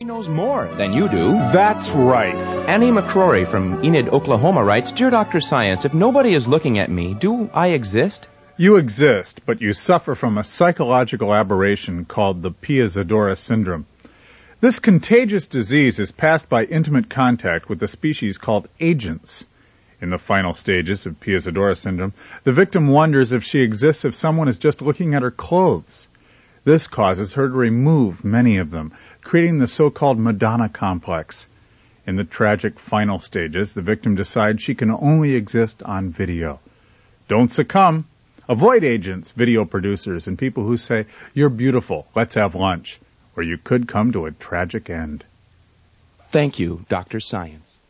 He knows more than you do. That's right. Annie McCrory from Enid, Oklahoma writes, Dear Dr. Science, if nobody is looking at me, do I exist? You exist, but you suffer from a psychological aberration called the Piazzadora syndrome. This contagious disease is passed by intimate contact with a species called agents. In the final stages of Piazzadora syndrome, the victim wonders if she exists if someone is just looking at her clothes. This causes her to remove many of them, creating the so-called Madonna complex. In the tragic final stages, the victim decides she can only exist on video. Don't succumb. Avoid agents, video producers, and people who say, you're beautiful, let's have lunch, or you could come to a tragic end. Thank you, Dr. Science.